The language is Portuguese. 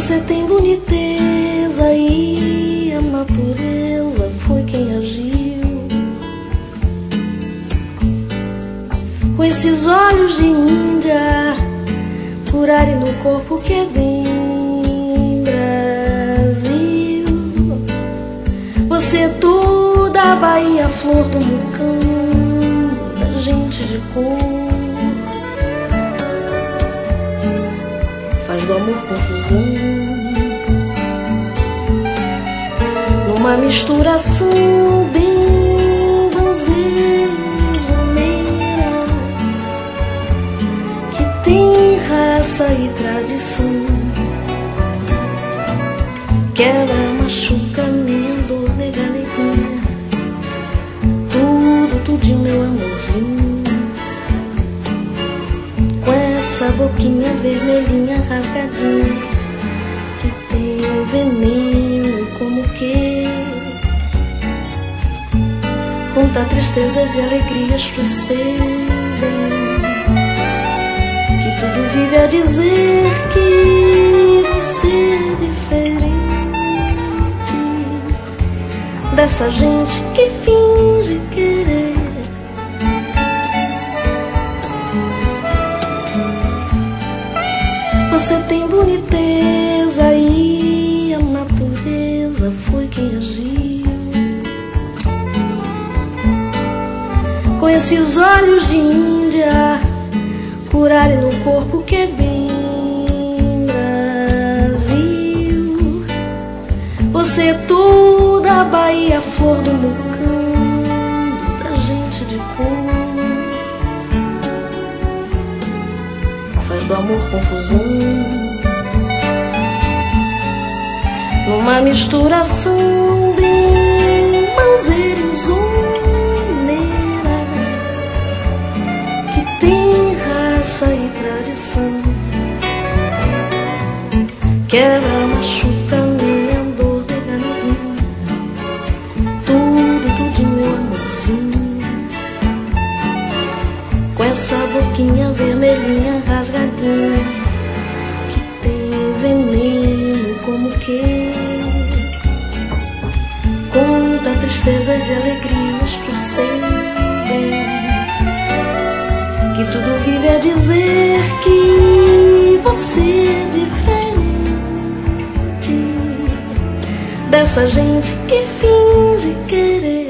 Você tem boniteza e a natureza foi quem agiu. Com esses olhos de Índia, curarem no corpo que é bem Brasil. Você é toda a Bahia, flor do mucamo, da gente de cor. Faz do amor confusão, numa misturação bem vanzeira, que tem raça e tradição. Quebra, machuca minha dor, nega, neguinha, tudo, tudinho, meu amorzinho. Essa boquinha vermelhinha rasgadinha, que tem veneno como que conta tristezas e alegrias pro seu bem, que tudo vive a dizer que você é diferente dessa gente que finge querer. Você tem boniteza e a natureza foi quem agiu. Com esses olhos de Índia, curarem no corpo que é bem Brasil. Você é toda a Bahia, flor do mucamo, da gente de cor. Faz do amor confusão, numa misturação bem manzeira e zoneira, que tem raça e tradição. Quebra, machuca minha dor, nega, neguinha, tudo, tudinho, meu amorzinho. Com essa boquinha vermelhinha rasgadinha, que tem veneno como que conta tristezas e alegrias pro seu bem, que tudo vive a dizer que você é diferente dessa gente que finge querer.